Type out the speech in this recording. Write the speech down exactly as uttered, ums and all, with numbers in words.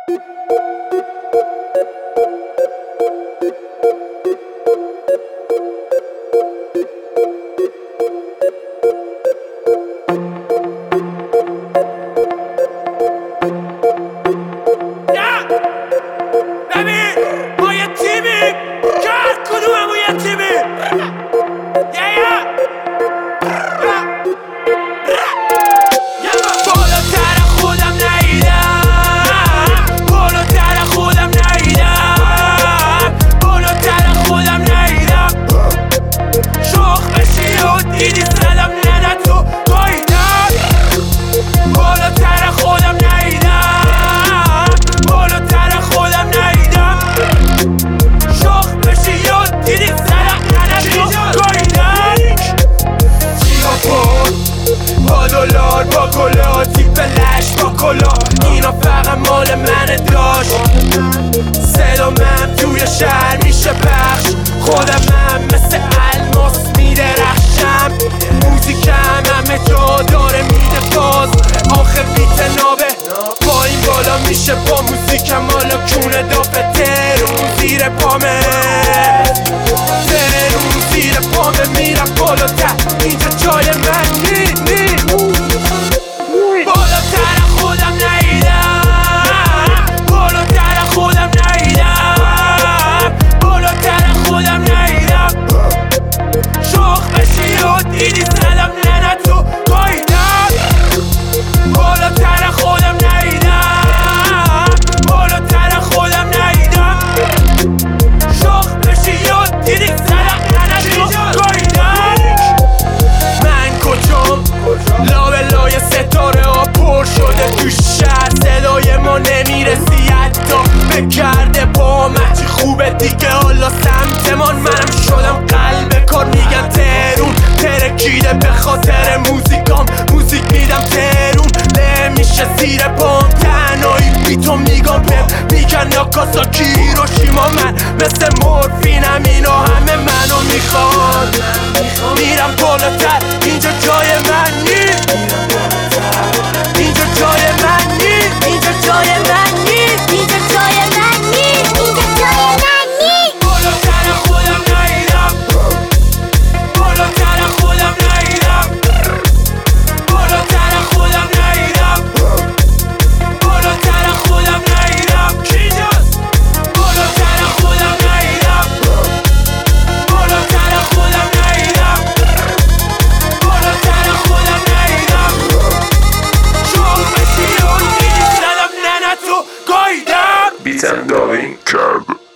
دیدی زدم نه تو گایدم بالاتر خودم نیدم بالاتر خودم نیدم شاخ بشی یاد دیدی زدم نه تو گایدم چیا کن با دلار با گلا تیپ لش با کلا اینا فقط مال من داشت صدا من توی شهر میشه پخش خودم من مثل الماس میدرخشم موزیکم همه جا داره میده فاز آخه بیت نابه با این بالا میشه با موزیکم حالا کونه دافه ترون زیر پامه ترون زیر پامه میرم بالاتر اینجا جای من نی نی بالاتر خودم نیدم بالاتر خودم نیدم بالاتر خودم نیدم شاخ بشی یاد دیدی زدم نه نه تو گایدم بالاتر خودم نیدم بالاتر خودم نیدم شاخ بشی یاد دیدی زدم نه نه تو گایدم من کجام لابه لای ستاره ها پر شده تو شهر صدای ما نمیرسی حتی بکرده با چی خوبه دیگه حالا سمتمان منم شدم قلب کار میگن ترون ترکیده به خاطر موزیکام موزیک میدم ترون نمیشه زیر پام تنهایی بی تو میگم پم میگن ناکاساکی هیروشیما من مثل مورفینم اینا همه منو میخوان میرم بالاتر اینجا جای من نیست اینجا جای من نیست اینجا جای من نیست اینجا جای من نیست اینجا جای من نیست بالاتر خودم نیدم بالاتر خودم نیدم بالاتر خودم نیدم بالاتر خودم نیدم کینجاست بالاتر خودم نیدم بالاتر خودم نیدم بالاتر خودم نیدم شاخ بشی یاد دیدی زدم نه نه تو گایدم بیتم داوین کرد.